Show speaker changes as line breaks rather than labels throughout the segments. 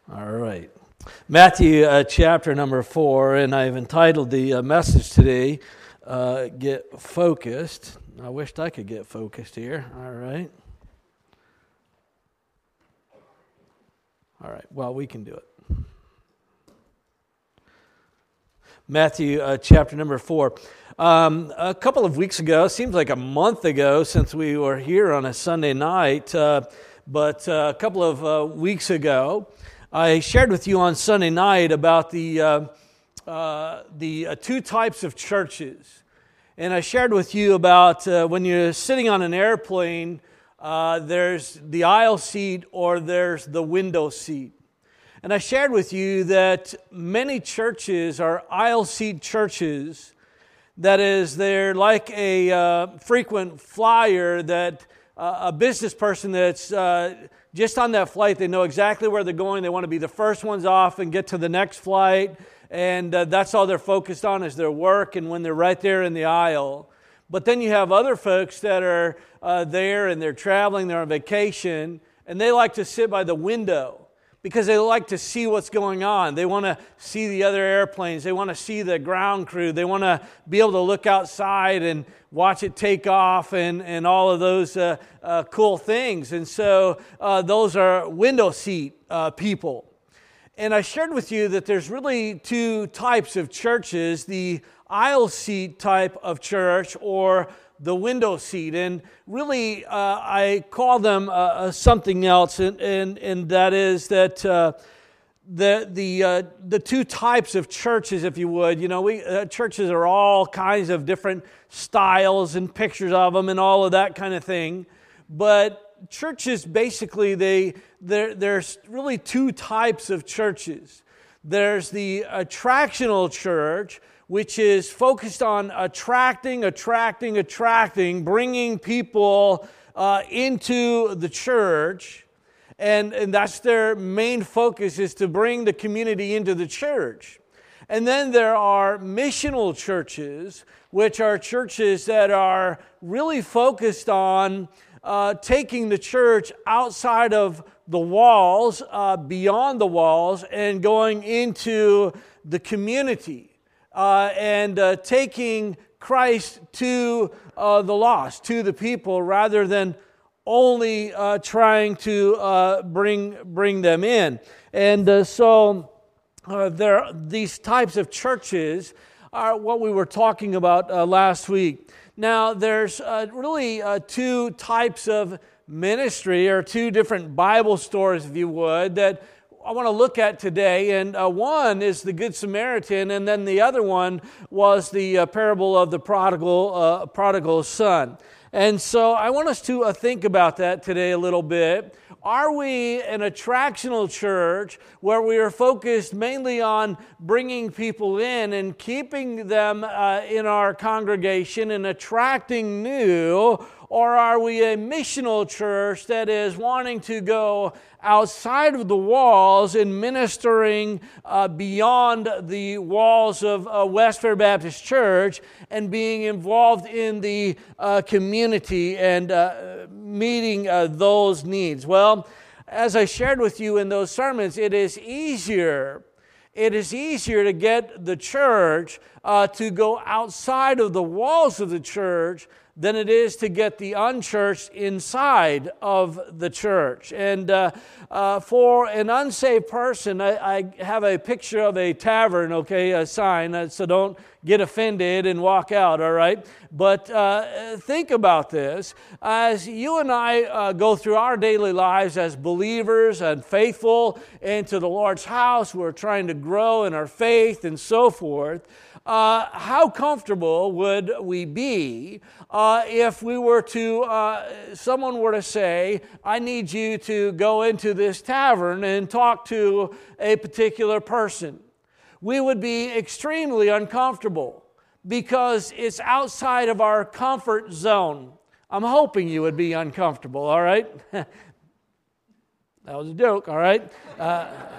All right. Matthew chapter number 4, and I've entitled the message today, Get Focused. I wished I could get focused here. All right. All right. Well, we can do it. Matthew chapter number 4. A couple of weeks ago, seems like a month ago since we were here on a Sunday night, but a couple of weeks ago, I shared with you on Sunday night about the two types of churches. And I shared with you about when you're sitting on an airplane, there's the aisle seat or there's the window seat. And I shared with you that many churches are aisle seat churches. That is, they're like a frequent flyer that a business person that's just on that flight, they know exactly where they're going. They want to be the first ones off and get to the next flight. And that's all they're focused on is their work and when they're right there in the aisle. But then you have other folks that are there and they're traveling, they're on vacation, and they like to sit by the window because they like to see what's going on. They want to see the other airplanes. They want to see the ground crew. They want to be able to look outside and watch it take off and all of those cool things. And so those are window seat people. And I shared with you that there's really two types of churches, the aisle seat type of church or the window seat. And really I call them something else, and that is that the two types of churches, if you would. You know, churches are all kinds of different styles and pictures of them and all of that kind of thing. But churches, basically, there's really two types of churches. There's the attractional church, which is focused on attracting, bringing people into the church. And that's their main focus, is to bring the community into the church. And then there are missional churches, which are churches that are really focused on taking the church outside of the walls, beyond the walls, and going into the community. And taking Christ to the lost, to the people, rather than only trying to bring them in. And so these types of churches are what we were talking about last week. Now, there's really two types of ministry, or two different Bible stories, if you would, that I want to look at today. And one is the Good Samaritan, and then the other one was the parable of the prodigal son. And so I want us to think about that today a little bit. Are we an attractional church where we are focused mainly on bringing people in and keeping them in our congregation and attracting new? Or are we a missional church that is wanting to go outside of the walls and ministering beyond the walls of West Fair Baptist Church and being involved in the community and meeting those needs? Well, as I shared with you in those sermons, it is easier to get the church to go outside of the walls of the church than it is to get the unchurched inside of the church. And for an unsaved person, I have a picture of a tavern, a sign, so don't get offended and walk out, all right? But think about this. As you and I go through our daily lives as believers and faithful into the Lord's house, we're trying to grow in our faith and so forth. How comfortable would we be if we were to, someone were to say, I need you to go into this tavern and talk to a particular person? We would be extremely uncomfortable because it's outside of our comfort zone. I'm hoping you would be uncomfortable, all right? That was a joke, all right?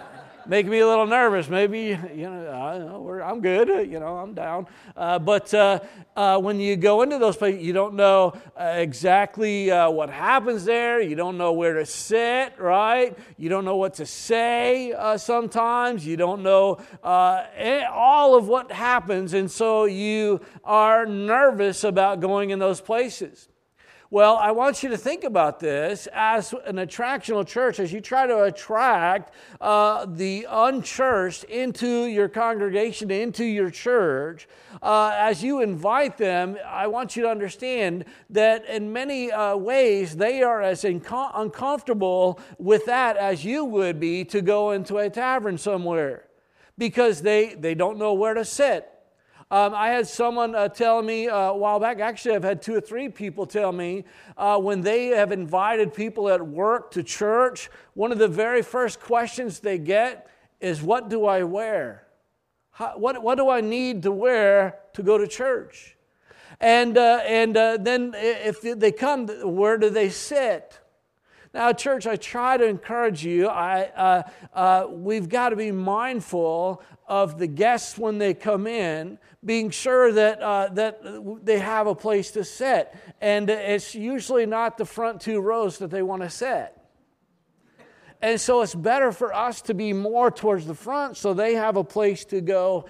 make me a little nervous. Maybe, I'm good, I'm down. But when you go into those places, you don't know exactly what happens there. You don't know where to sit, right? You don't know what to say sometimes. You don't know all of what happens, and so you are nervous about going in those places. Well, I want you to think about this as an attractional church, as you try to attract the unchurched into your congregation, into your church. As you invite them, I want you to understand that in many ways they are as uncomfortable with that as you would be to go into a tavern somewhere, because they don't know where to sit. I had someone tell me a while back, actually I've had 2 or 3 people tell me when they have invited people at work to church, one of the very first questions they get is, what do I wear? What do I need to wear to go to church? And then if they come, where do they sit? Now, church, I try to encourage you. We've got to be mindful of the guests when they come in, being sure that they have a place to sit. And it's usually not the front 2 rows that they want to sit. And so it's better for us to be more towards the front so they have a place to go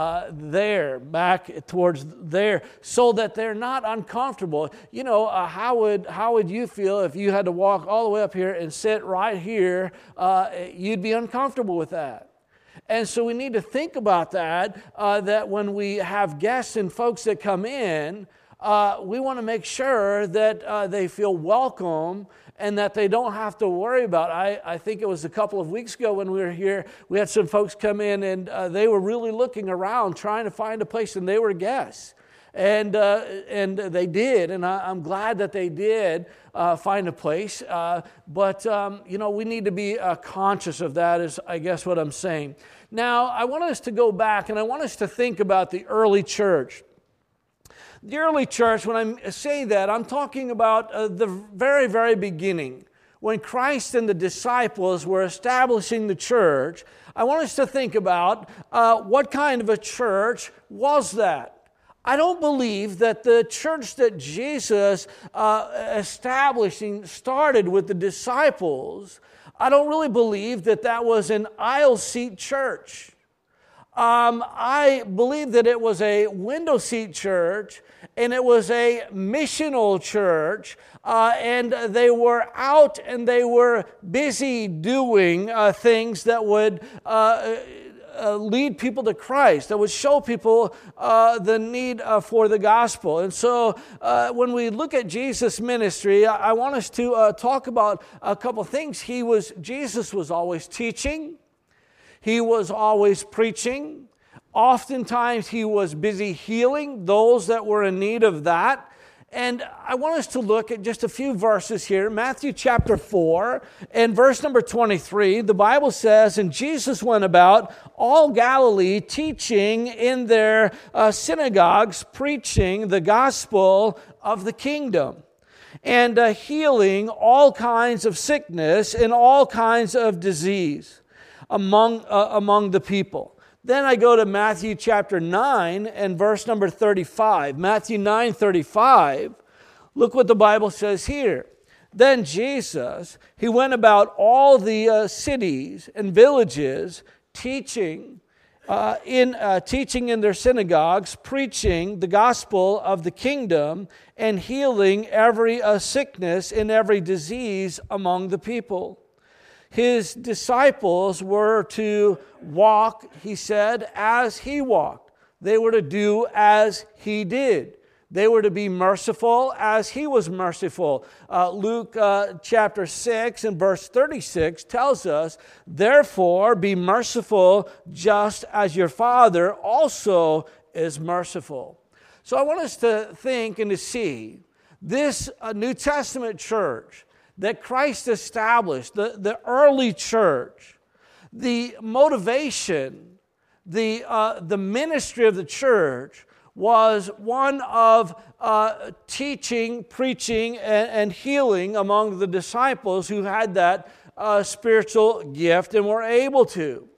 back towards there, so that they're not uncomfortable. How would you feel if you had to walk all the way up here and sit right here? You'd be uncomfortable with that. And so we need to think about that when we have guests and folks that come in, we want to make sure that they feel welcome and that they don't have to worry about. I think it was a couple of weeks ago when we were here, we had some folks come in and they were really looking around trying to find a place, and they were guests. And they did, and I'm glad that they did find a place. But we need to be conscious of that, is I guess what I'm saying. Now, I want us to go back, and I want us to think about the early church. The early church, when I say that, I'm talking about the very, very beginning. When Christ and the disciples were establishing the church, I want us to think about what kind of a church was that. I don't believe that the church that Jesus started with the disciples, I don't really believe that was an aisle seat church. I believe that it was a window seat church, and it was a missional church, and they were out and they were busy doing things that would lead people to Christ, that would show people the need for the gospel. And so when we look at Jesus' ministry, I want us to talk about a couple things. Jesus was always teaching. He was always preaching. Oftentimes he was busy healing those that were in need of that. And I want us to look at just a few verses here. Matthew chapter 4 and verse number 23, the Bible says, "And Jesus went about all Galilee, teaching in their synagogues, preaching the gospel of the kingdom, and healing all kinds of sickness and all kinds of disease among the people." Then I go to Matthew chapter 9 and verse number 35. Matthew 9:35. Look what the Bible says here. "Then Jesus, he went about all the cities and villages, teaching in their synagogues, preaching the gospel of the kingdom, and healing every sickness and every disease among the people." His disciples were to walk, he said, as he walked. They were to do as he did. They were to be merciful as he was merciful. Luke chapter 6 and verse 36 tells us, "Therefore be merciful just as your Father also is merciful." So I want us to think and to see this New Testament church that Christ established, the early church, the motivation, the ministry of the church was one of teaching, preaching, and healing among the disciples who had that spiritual gift and were able to.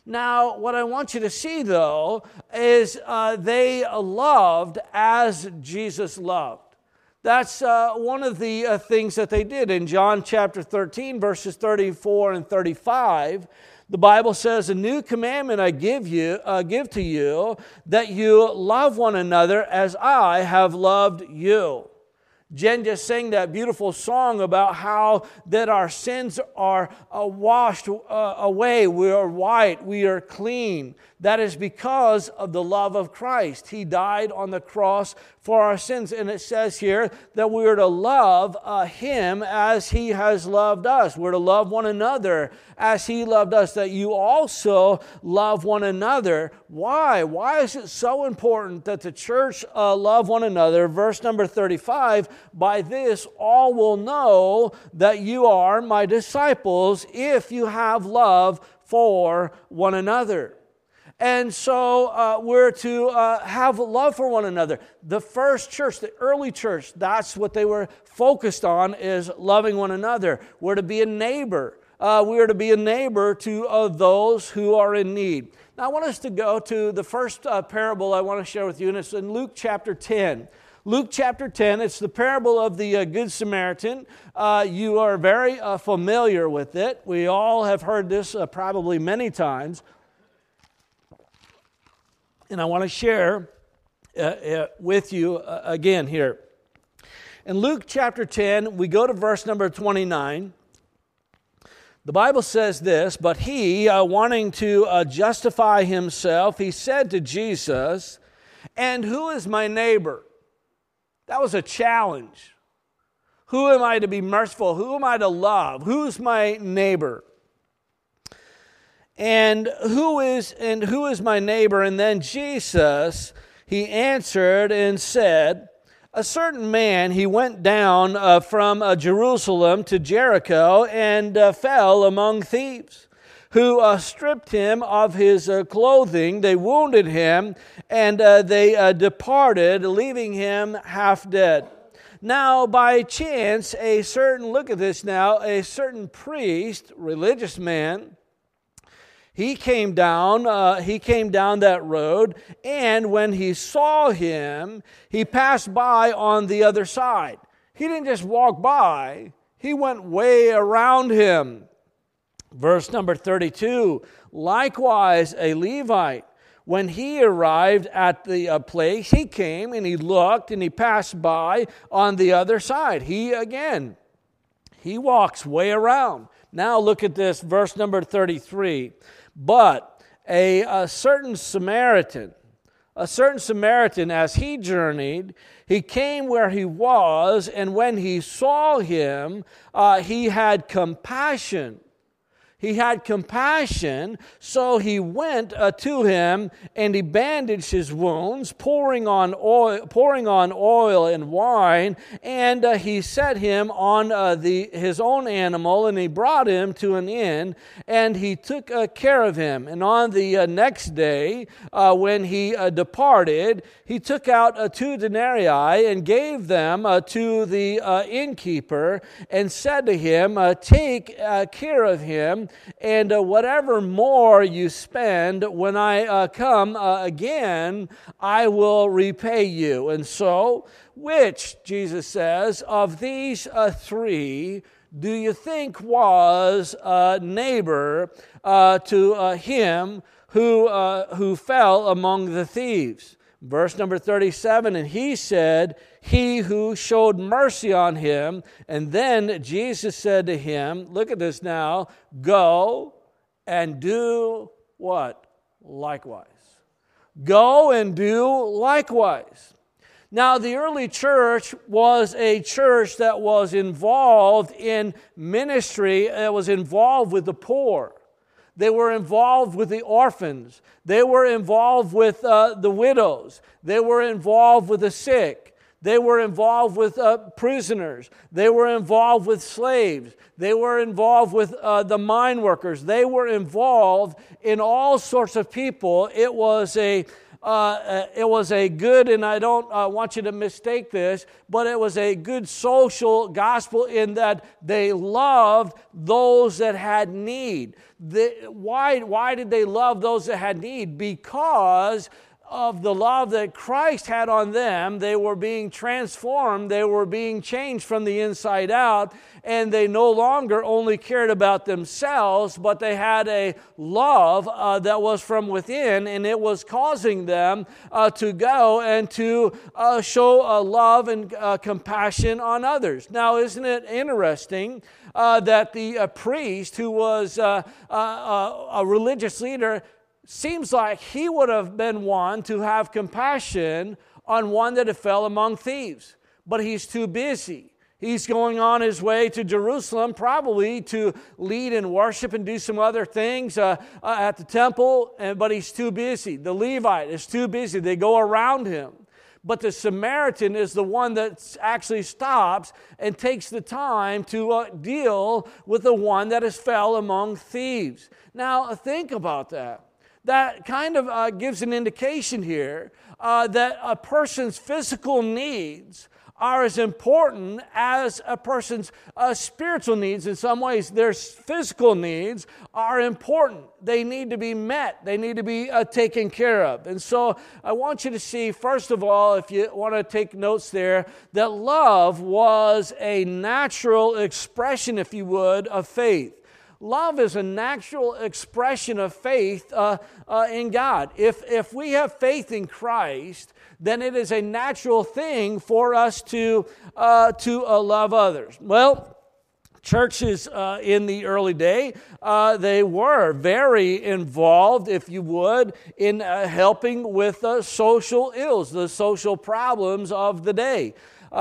Now, what I want you to see, though, is they loved as Jesus loved. That's one of the things that they did. In John chapter 13, verses 34 and 35, the Bible says, "A new commandment I give to you, that you love one another as I have loved you." Jen just sang that beautiful song about how that our sins are washed away. We are white. We are clean. That is because of the love of Christ. He died on the cross for our sins. And it says here that we are to love Him as He has loved us. We're to love one another as He loved us, that you also love one another. Why? Why is it so important that the church love one another? Verse number 35, "By this all will know that you are my disciples, if you have love for one another." And so we're to have love for one another. The first church, the early church, that's what they were focused on, is loving one another. We're to be a neighbor. We are to be a neighbor to those who are in need. Now I want us to go to the first parable I want to share with you, and it's in Luke chapter 10. Luke chapter 10, it's the parable of the Good Samaritan. You are very familiar with it. We all have heard this probably many times. And I want to share with you again here. In Luke chapter 10, we go to verse number 29. The Bible says this, "But he, wanting to justify himself, he said to Jesus, 'And who is my neighbor?'" That was a challenge. Who am I to be merciful? Who am I to love? Who's my neighbor? And who is my neighbor? And then Jesus, he answered and said, "A certain man, he went down from Jerusalem to Jericho and fell among thieves, who stripped him of his clothing. They wounded him, and they departed, leaving him half dead. Now, by chance, a certain priest, religious man, he came down that road, and when he saw him, he passed by on the other side." He didn't just walk by, he went way around him. Verse number 32, "Likewise a Levite, when he arrived at the place, he came and he looked and he passed by on the other side." He walks way around. Now look at this, verse number 33. "But a certain Samaritan, as he journeyed, he came where he was, and when he saw him, he had compassion. So he went to him, and he bandaged his wounds, pouring on oil and wine, and he set him on his own animal, and he brought him to an inn, and he took care of him. And on the next day, when he departed, he took out 2 denarii and gave them to the innkeeper, and said to him, 'Take care of him, and whatever more you spend, when I come again, I will repay you.' And so, which," Jesus says, "of these 3 do you think was a neighbor to him who fell among the thieves?" Verse number 37, "And he said, 'He who showed mercy on him.' And then Jesus said to him," look at this now, "Go and do" what? "Likewise." Go and do likewise. Now, the early church was a church that was involved in ministry. It was involved with the poor. They were involved with the orphans. They were involved with the widows. They were involved with the sick. They were involved with prisoners. They were involved with slaves. They were involved with the mine workers. They were involved in all sorts of people. It was a it was a good, and I don't want you to mistake this, but it was a good social gospel in that they loved those that had need. Why did they love those that had need? Because of the love that Christ had on them. They were being transformed. They were being changed from the inside out, and they no longer only cared about themselves, but they had a love that was from within, and it was causing them to go and to show love and compassion on others. Now, isn't it interesting that the priest, who was a religious leader, seems like he would have been one to have compassion on one that had fell among thieves. But he's too busy. He's going on his way to Jerusalem, probably to lead and worship and do some other things at the temple, but he's too busy. The Levite is too busy. They go around him. But the Samaritan is the one that actually stops and takes the time to deal with the one that has fell among thieves. Now, think about that. That kind of gives an indication here that a person's physical needs are as important as a person's spiritual needs. In some ways, their physical needs are important. They need to be met. They need to be taken care of. And so I want you to see, first of all, if you want to take notes there, that love was a natural expression, if you would, of faith. Love is a natural expression of faith in God. If we have faith in Christ, then it is a natural thing for us to love others. Well, churches in the early day, they were very involved, if you would, in helping with social ills, the social problems of the day.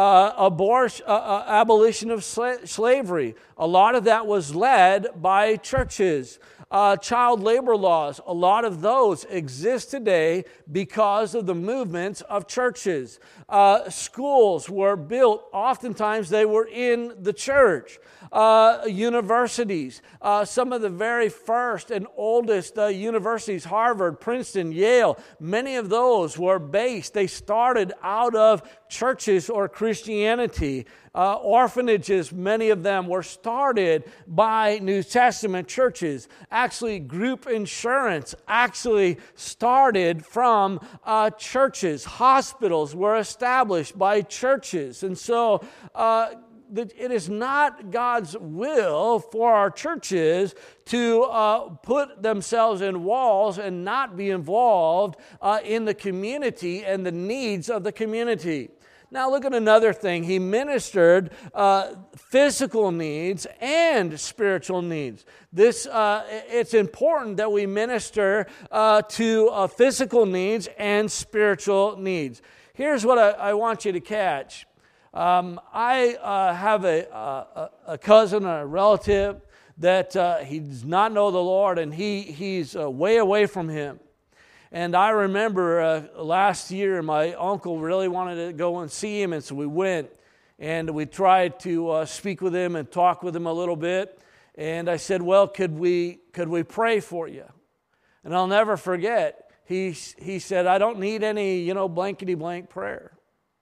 Abolition of slavery. A lot of that was led by churches. Child labor laws, a lot of those exist today because of the movements of churches. Schools were built, oftentimes they were in the church. Universities, some of the very first and oldest universities, Harvard, Princeton, Yale, many of those were based, they started out of churches or Christianity. Orphanages, many of them were started by New Testament churches. Actually, group insurance actually started from churches. Hospitals were established by churches. And so it is not God's will for our churches to put themselves in walls and not be involved in the community and the needs of the community. Now look at another thing. He ministered physical needs and spiritual needs. It's important that we minister to physical needs and spiritual needs. Here's what I want you to catch. I have a cousin or a relative that he does not know the Lord, and he's way away from Him. And I remember last year, my uncle really wanted to go and see him, and so we went, and we tried to speak with him and talk with him a little bit. And I said, well, could we pray for you? And I'll never forget, he said, I don't need any, blankety-blank prayer.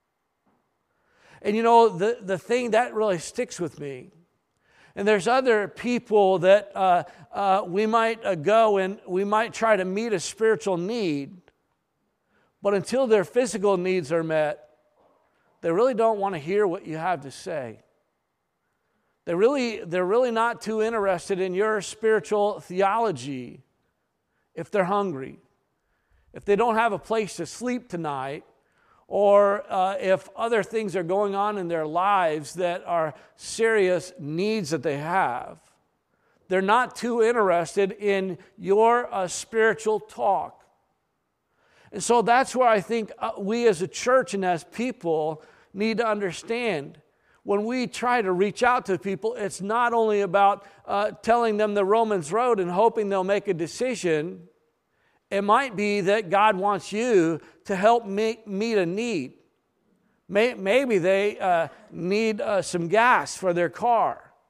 And the thing that really sticks with me, and there's other people that we might go and we might try to meet a spiritual need, but until their physical needs are met, they really don't want to hear what you have to say. They're really not too interested in your spiritual theology if they're hungry, if they don't have a place to sleep tonight, or if other things are going on in their lives that are serious needs that they have. They're not too interested in your spiritual talk. And so that's where I think we as a church and as people need to understand. When we try to reach out to people, it's not only about telling them the Romans road and hoping they'll make a decision. It might be that God wants you to help meet a need. Maybe they need some gas for their car.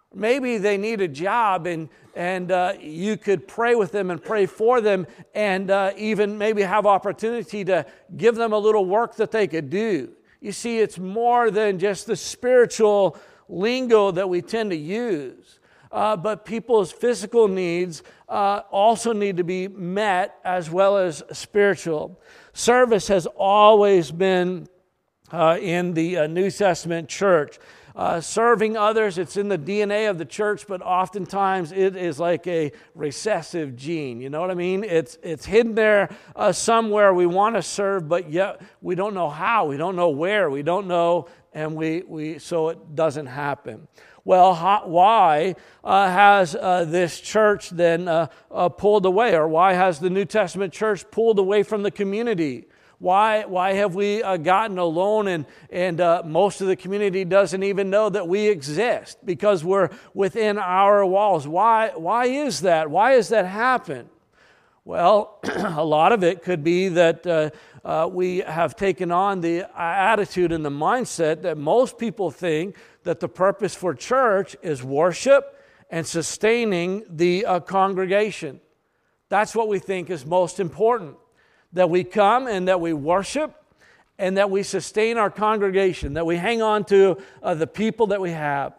Maybe they need a job, and you could pray with them and pray for them, and even maybe have opportunity to give them a little work that they could do. You see, it's more than just the spiritual lingo that we tend to use. But people's physical needs also need to be met as well as spiritual. Service has always been in the New Testament church. Serving others, it's in the DNA of the church, but oftentimes it is like a recessive gene. You know what I mean? It's hidden there somewhere. We want to serve, but yet we don't know how. We don't know where. We don't know, and so it doesn't happen. Well, why has this church then pulled away, or why has the New Testament church pulled away from the community? Why have we gotten alone, and most of the community doesn't even know that we exist because we're within our walls? Why is that? Why has that happened? Well, a lot of it could be that we have taken on the attitude and the mindset that most people think that the purpose for church is worship and sustaining the congregation. That's what we think is most important. That we come and that we worship and that we sustain our congregation, that we hang on to the people that we have.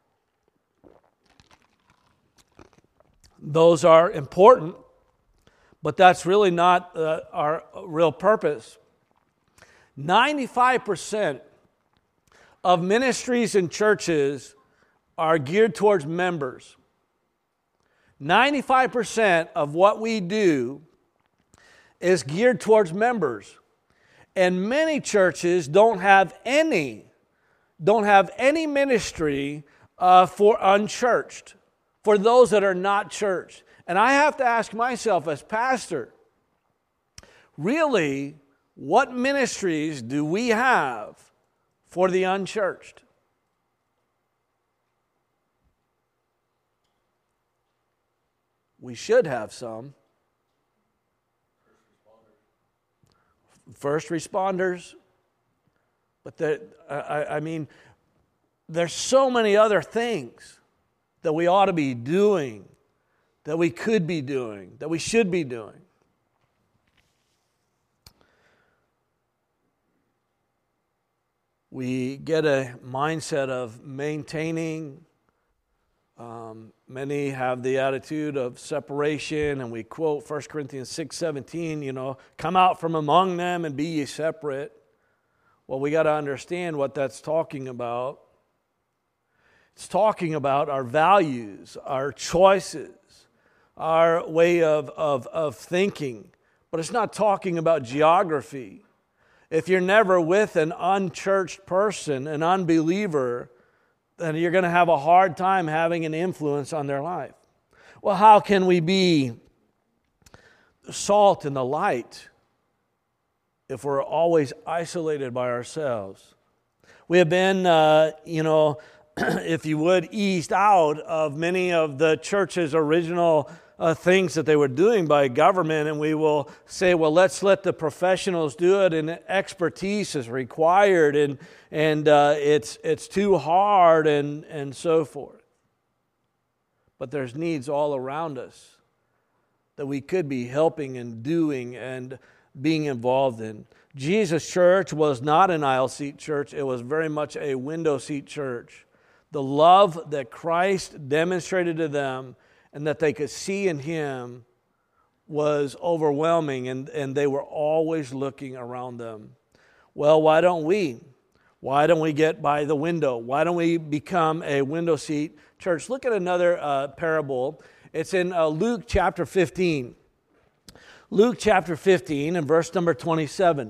Those are important, but that's really not our real purpose. 95% of ministries and churches are geared towards members. 95% of what we do is geared towards members. And many churches don't have any ministry for unchurched, for those that are not churched. And I have to ask myself as pastor, really, what ministries do we have for the unchurched? We should have some. First responders, but there's so many other things that we ought to be doing, that we could be doing, that we should be doing. We get a mindset of maintaining. Many have the attitude of separation, and we quote 1 Corinthians 6:17, come out from among them and be ye separate. Well, we got to understand what that's talking about. It's talking about our values, our choices, our way of thinking. But it's not talking about geography. If you're never with an unchurched person, an unbeliever, then you're going to have a hard time having an influence on their life. Well, how can we be salt and the light if we're always isolated by ourselves? We have been, if you would, eased out of many of the church's original things that they were doing by government, and we will say, well, let's let the professionals do it, and expertise is required, and it's too hard, and so forth. But there's needs all around us that we could be helping and doing and being involved in. Jesus' church was not an aisle seat church. It was very much a window seat church. The love that Christ demonstrated to them and that they could see in Him was overwhelming, and they were always looking around them. Well, why don't we? Why don't we get by the window? Why don't we become a window seat church? Look at another parable. It's in Luke chapter 15. Luke chapter 15 and verse number 27.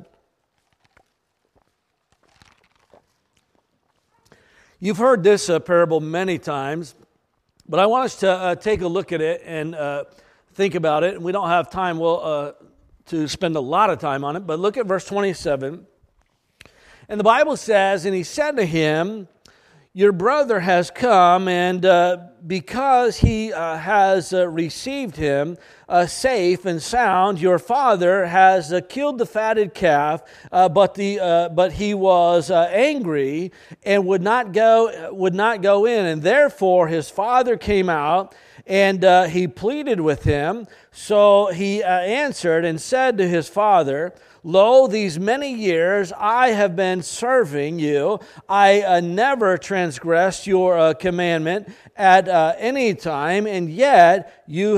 You've heard this parable many times, but I want us to take a look at it and think about it. And we don't have time to spend a lot of time on it, but look at verse 27. And the Bible says, and he said to him, your brother has come, and because he has received him safe and sound, your father has killed the fatted calf, but he was angry and would not go in, and therefore his father came out, and he pleaded with him. So he answered and said to his father, Lo, these many years I have been serving you. I never transgressed your commandment at any time, and yet you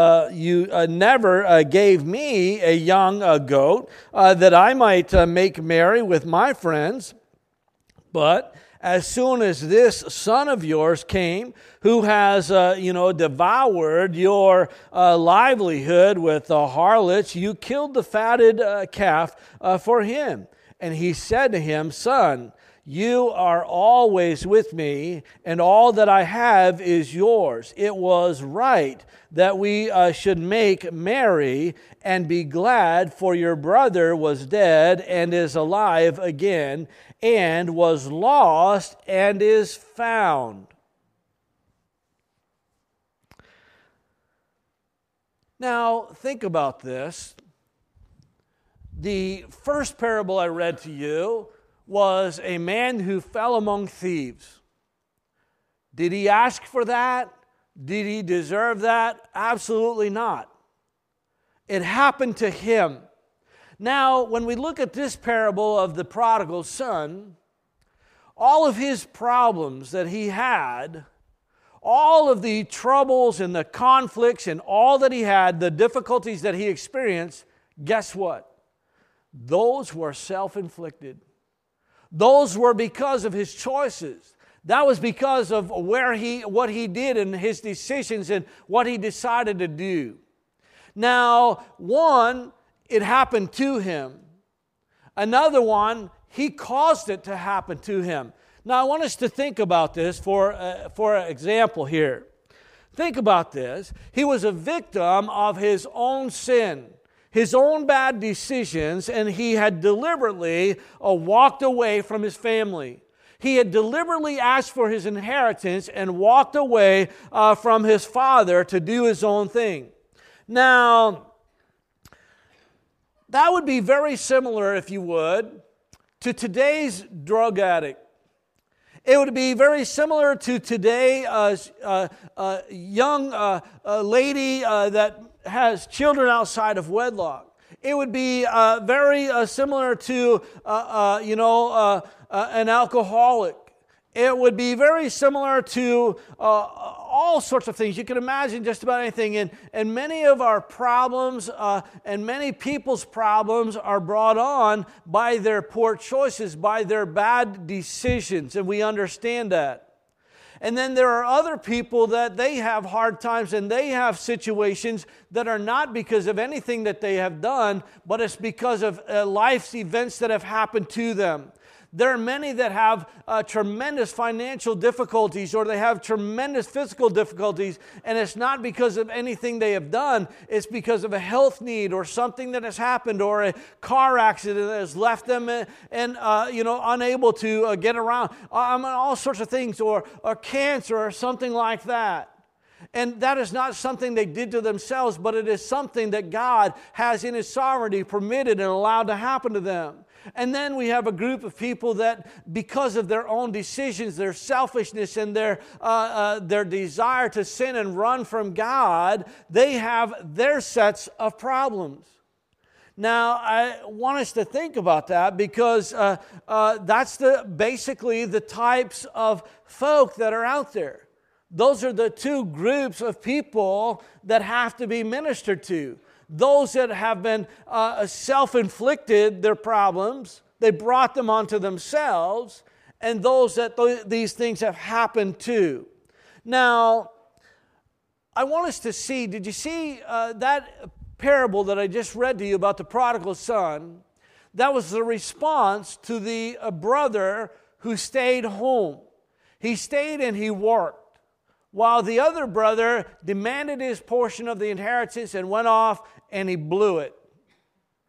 never gave me a young goat that I might make merry with my friends. But as soon as this son of yours came, who has, devoured your livelihood with harlots, you killed the fatted calf for him. And he said to him, Son, you are always with me, and all that I have is yours. It was right that we should make merry and be glad, for your brother was dead and is alive again, and was lost and is found. Now, think about this. The first parable I read to you was a man who fell among thieves. Did he ask for that? Did he deserve that? Absolutely not. It happened to him. Now, when we look at this parable of the prodigal son, all of his problems that he had, all of the troubles and the conflicts and all that he had, the difficulties that he experienced, guess what? Those were self-inflicted. Those were because of his choices. That was because of what he did and his decisions and what he decided to do. Now, one, it happened to him. Another one, he caused it to happen to him. Now, I want us to think about this for example here. Think about this. He was a victim of his own sin, his own bad decisions, and he had deliberately walked away from his family. He had deliberately asked for his inheritance and walked away from his father to do his own thing. Now, that would be very similar, if you would, to today's drug addict. It would be very similar to today's young lady that has children outside of wedlock. It would be very similar to, an alcoholic. It would be very similar to all sorts of things. You can imagine just about anything. And many of our problems and many people's problems are brought on by their poor choices, by their bad decisions. And we understand that. And then there are other people that they have hard times and they have situations that are not because of anything that they have done, but it's because of life's events that have happened to them. There are many that have tremendous financial difficulties, or they have tremendous physical difficulties, and it's not because of anything they have done. It's because of a health need or something that has happened, or a car accident that has left them unable to get around. All sorts of things, or cancer or something like that. And that is not something they did to themselves, but it is something that God has in His sovereignty permitted and allowed to happen to them. And then we have a group of people that, because of their own decisions, their selfishness, and their desire to sin and run from God, they have their sets of problems. Now, I want us to think about that because that's basically the types of folk that are out there. Those are the two groups of people that have to be ministered to. Those that have been self-inflicted their problems, they brought them onto themselves, and those that these things have happened to. Now, I want us to see, did you see that parable that I just read to you about the prodigal son? That was the response to the brother who stayed home. He stayed and he worked, while the other brother demanded his portion of the inheritance and went off and he blew it.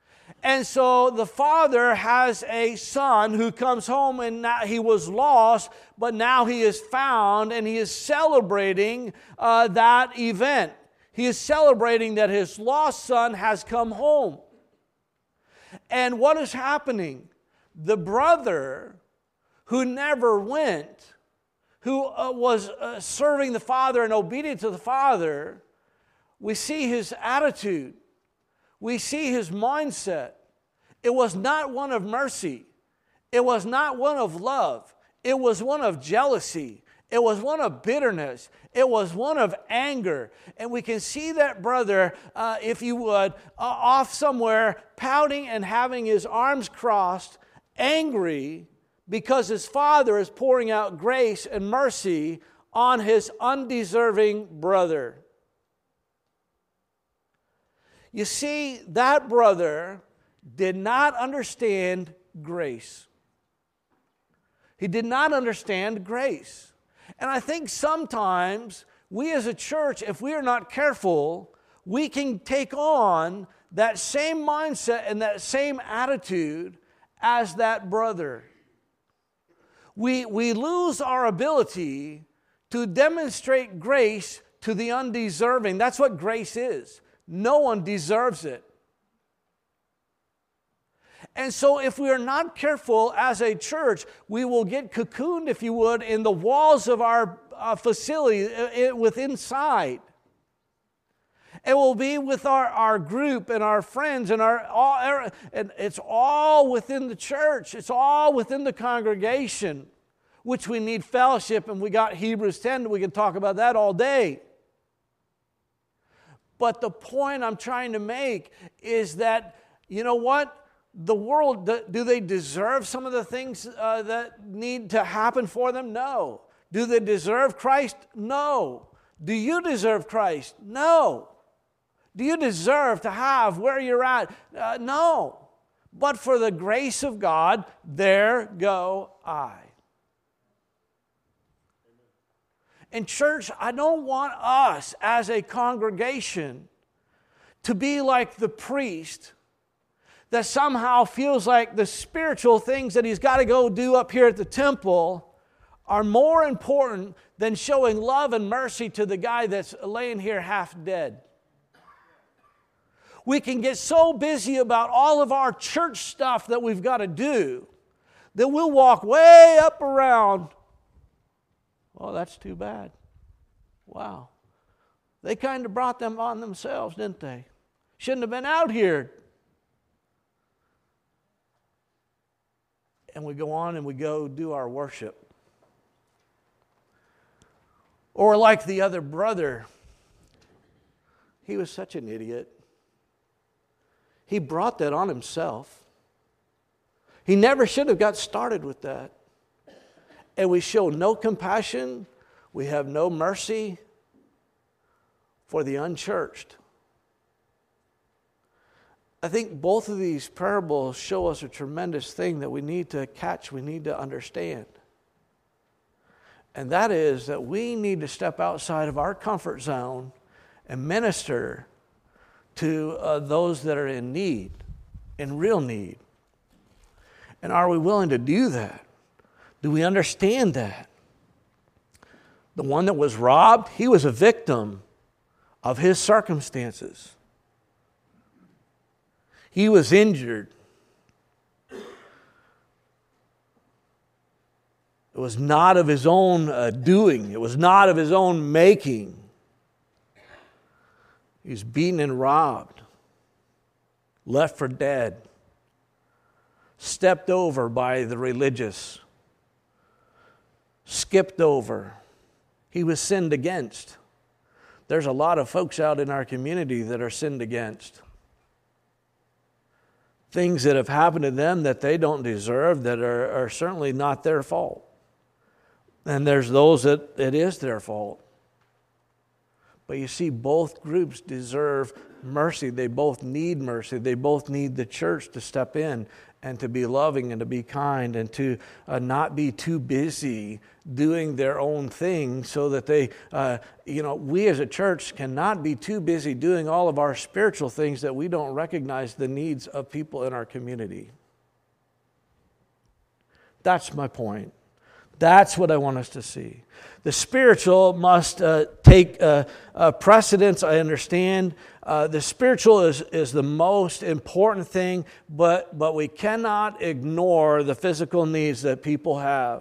And so the father has a son who comes home, and now he was lost, but now he is found, and he is celebrating that event. He is celebrating that his lost son has come home. And what is happening? The brother who never went, who was serving the father and obedient to the father, we see his attitude. We see his mindset. It was not one of mercy. It was not one of love. It was one of jealousy. It was one of bitterness. It was one of anger. And we can see that brother, if you would, off somewhere, pouting and having his arms crossed, angry, because his father is pouring out grace and mercy on his undeserving brother. You see, that brother did not understand grace. He did not understand grace. And I think sometimes we as a church, if we are not careful, we can take on that same mindset and that same attitude as that brother. We lose our ability to demonstrate grace to the undeserving. That's what grace is. No one deserves it. And so if we are not careful as a church, we will get cocooned, if you would, in the walls of our facility with inside. It will be with our group and our friends and and it's all within the church. It's all within the congregation, which we need fellowship, and we got Hebrews 10. We can talk about that all day. But the point I'm trying to make is that, you know what? The world, do they deserve some of the things that need to happen for them? No. Do they deserve Christ? No. Do you deserve Christ? No. Do you deserve to have where you're at? No. But for the grace of God, there go I. And church, I don't want us as a congregation to be like the priest that somehow feels like the spiritual things that he's got to go do up here at the temple are more important than showing love and mercy to the guy that's laying here half dead. We can get so busy about all of our church stuff that we've got to do that we'll walk way up around. Oh, that's too bad. Wow. They kind of brought them on themselves, didn't they? Shouldn't have been out here. And we go on and we go do our worship. Or like the other brother, he was such an idiot. He brought that on himself. He never should have got started with that. And we show no compassion. We have no mercy for the unchurched. I think both of these parables show us a tremendous thing that we need to catch, we need to understand. And that is that we need to step outside of our comfort zone and minister to those that are in need, in real need. And are we willing to do that? Do we understand that? The one that was robbed, he was a victim of his circumstances. He was injured. It was not of his own doing. It was not of his own making. He was beaten and robbed, left for dead, stepped over by the religious, skipped over. He was sinned against. There's a lot of folks out in our community that are sinned against. Things that have happened to them that they don't deserve, that are certainly not their fault. And there's those that it is their fault. But you see, both groups deserve mercy. They both need mercy. They both need the church to step in and to be loving and to be kind and to not be too busy doing their own thing, so that they, we as a church cannot be too busy doing all of our spiritual things that we don't recognize the needs of people in our community. That's my point. That's what I want us to see. The spiritual must take precedence, I understand. The spiritual is the most important thing, but we cannot ignore the physical needs that people have.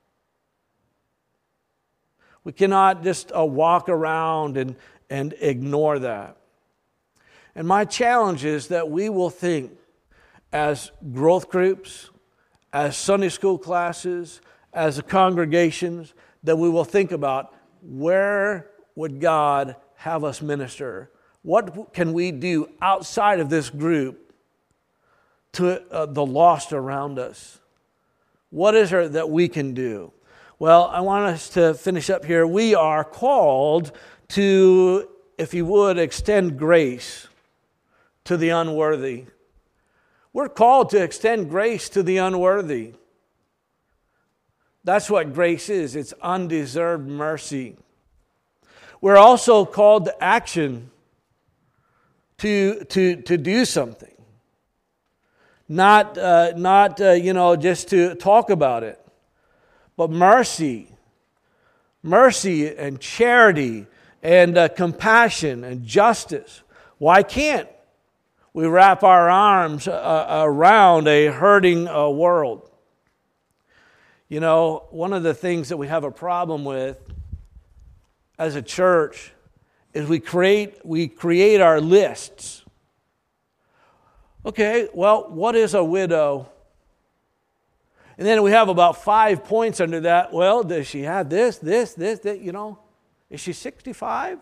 We cannot just walk around and ignore that. And my challenge is that we will think as growth groups, as Sunday school classes, as congregations, that we will think about, where would God have us minister? What can we do outside of this group to the lost around us? What is there that we can do? Well, I want us to finish up here. We are called to, if you would, extend grace to the unworthy. We're called to extend grace to the unworthy. That's what grace is. It's undeserved mercy. We're also called to action, to do something. Not just to talk about it. But mercy and charity and compassion and justice. Why can't we wrap our arms around a hurting world? You know, one of the things that we have a problem with as a church is we create our lists. Okay, well, what is a widow? And then we have about 5 points under that. Well, does she have this, you know? Is she 65?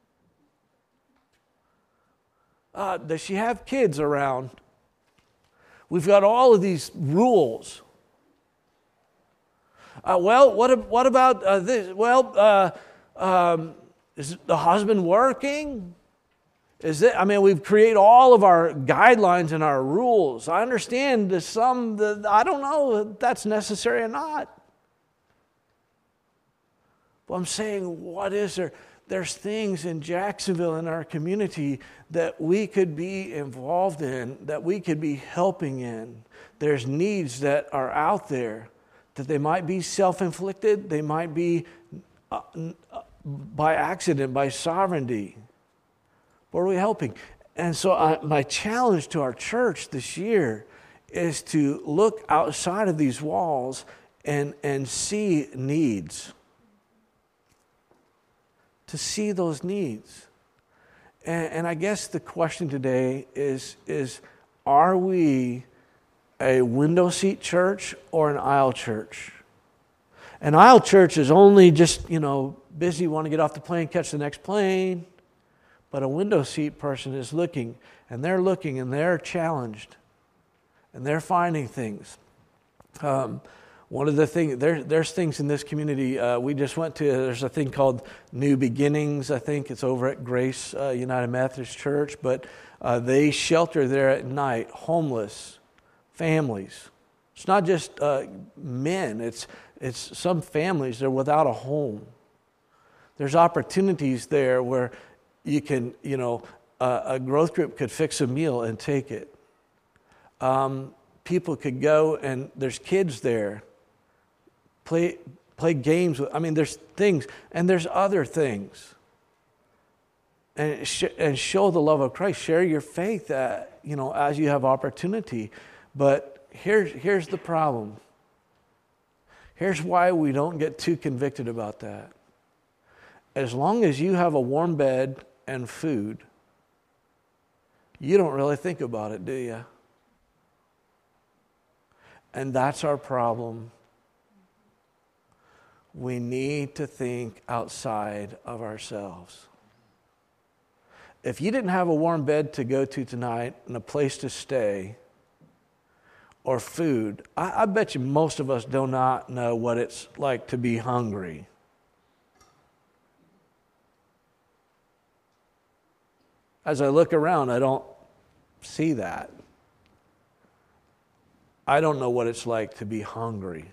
Does she have kids around? We've got all of these rules. What about this? Well, is the husband working? We've created all of our guidelines and our rules. I understand I don't know if that's necessary or not. But I'm saying, what is there? There's things in Jacksonville, in our community, that we could be involved in, that we could be helping in. There's needs that are out there, that they might be self-inflicted, they might be by accident, by sovereignty. What are we helping? And so my challenge to our church this year is to look outside of these walls and see needs. To see those needs. And I guess the question today is are we a window seat church or an aisle church? An aisle church is only just, busy, want to get off the plane, catch the next plane. But a window seat person is looking, and they're challenged, and they're finding things. One of the things, there's things in this community. We just went to, there's a thing called New Beginnings. I think it's over at Grace United Methodist Church, but they shelter there at night, homeless families. It's not just men. It's some families that are without a home. There's opportunities there where you can, a growth group could fix a meal and take it. People could go, and there's kids there. Play games with. There's things, and there's other things. And show the love of Christ. Share your faith, as you have opportunity. But here's the problem. Here's why we don't get too convicted about that. As long as you have a warm bed and food, you don't really think about it, do you? And that's our problem. We need to think outside of ourselves. If you didn't have a warm bed to go to tonight and a place to stay or food, I bet you most of us do not know what it's like to be hungry. As I look around, I don't see that. I don't know what it's like to be hungry.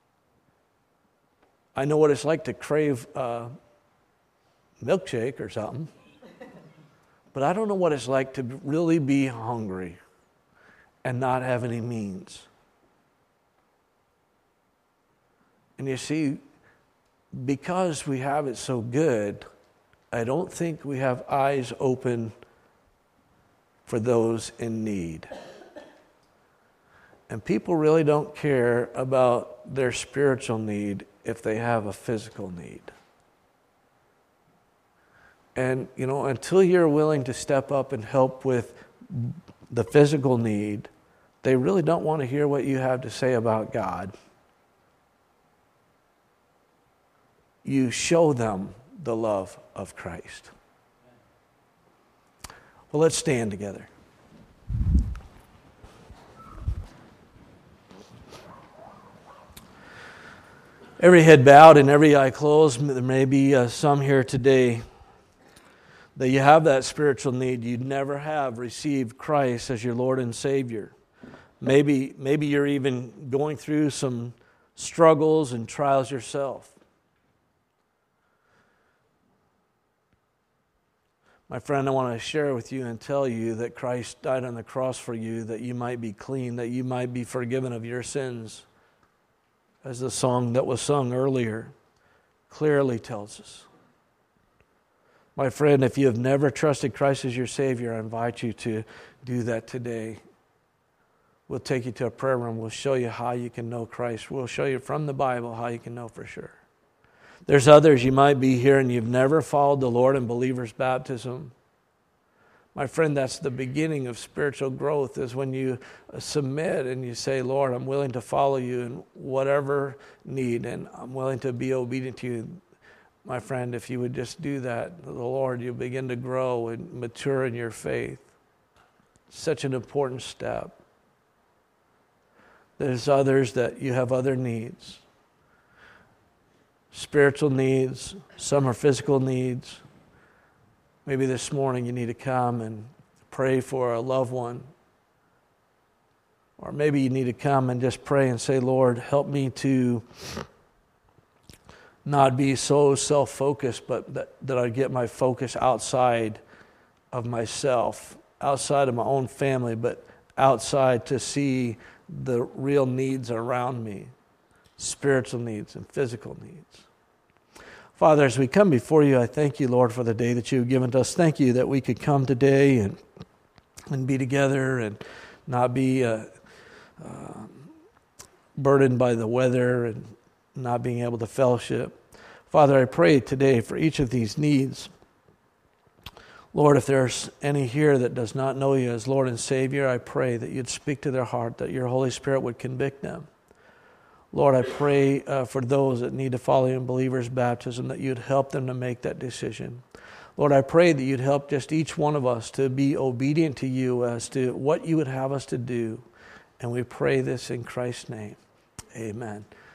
I know what it's like to crave a milkshake or something. But I don't know what it's like to really be hungry and not have any means. And you see, because we have it so good, I don't think we have eyes open for those in need. And people really don't care about their spiritual need if they have a physical need. And, until you're willing to step up and help with the physical need, they really don't want to hear what you have to say about God. You show them the love of Christ. Well, let's stand together. Every head bowed and every eye closed. There may be some here today that you have that spiritual need. You never have received Christ as your Lord and Savior. Maybe you're even going through some struggles and trials yourself. My friend, I want to share with you and tell you that Christ died on the cross for you, that you might be clean, that you might be forgiven of your sins. As the song that was sung earlier clearly tells us. My friend, if you have never trusted Christ as your Savior, I invite you to do that today. We'll take you to a prayer room. We'll show you how you can know Christ. We'll show you from the Bible how you can know for sure. There's others, you might be here and you've never followed the Lord in believer's baptism. My friend, that's the beginning of spiritual growth, is when you submit and you say, Lord, I'm willing to follow you in whatever need, and I'm willing to be obedient to you. My friend, if you would just do that, the Lord, you'll begin to grow and mature in your faith. Such an important step. There's others that you have other needs. Spiritual needs, some are physical needs. Maybe this morning you need to come and pray for a loved one. Or maybe you need to come and just pray and say, Lord, help me to not be so self-focused, but that I get my focus outside of myself, outside of my own family, but outside to see the real needs around me, spiritual needs and physical needs. Father, as we come before you, I thank you, Lord, for the day that you've given to us. Thank you that we could come today and be together and not be burdened by the weather and not being able to fellowship. Father, I pray today for each of these needs. Lord, if there's any here that does not know you as Lord and Savior, I pray that you'd speak to their heart, that your Holy Spirit would convict them. Lord, I pray for those that need to follow you in believer's baptism, that you'd help them to make that decision. Lord, I pray that you'd help just each one of us to be obedient to you as to what you would have us to do. And we pray this in Christ's name. Amen.